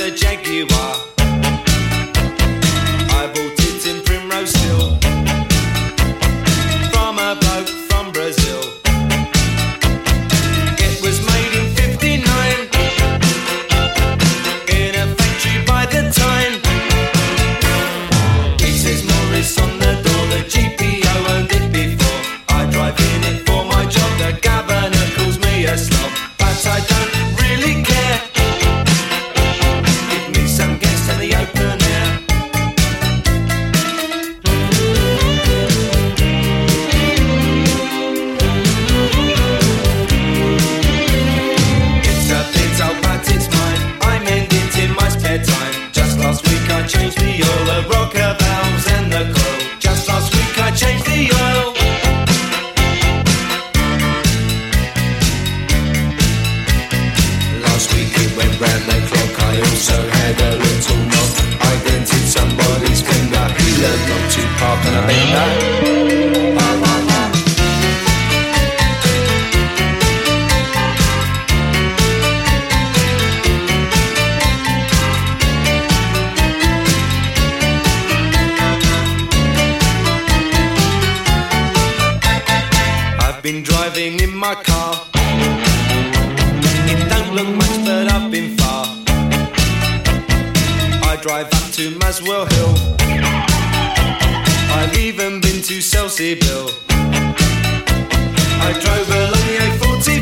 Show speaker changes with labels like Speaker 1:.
Speaker 1: a Jaguar. I bought it in Primrose Hill from a bloke from Brazil. It was made in 59 in a factory by the Tyne. It says Morris on the door, the GPO owned it before. I drive in it for my job, the governor calls me a slob, but I don't really care. Give me some gas in the open air. It's a bit old but it's mine, I mend it in my spare time. Just last week I changed the oil, the rocker valves and the coil. Just last week I changed the oil. Last week it went round the clock, I also had a little knock. I dented somebody's finger, he learned not to park on a bender. I've been driving in my car. It don't look much, but I've been far. I drive up to Muswell Hill. I've even been to Selsey Bill. I drove along the A40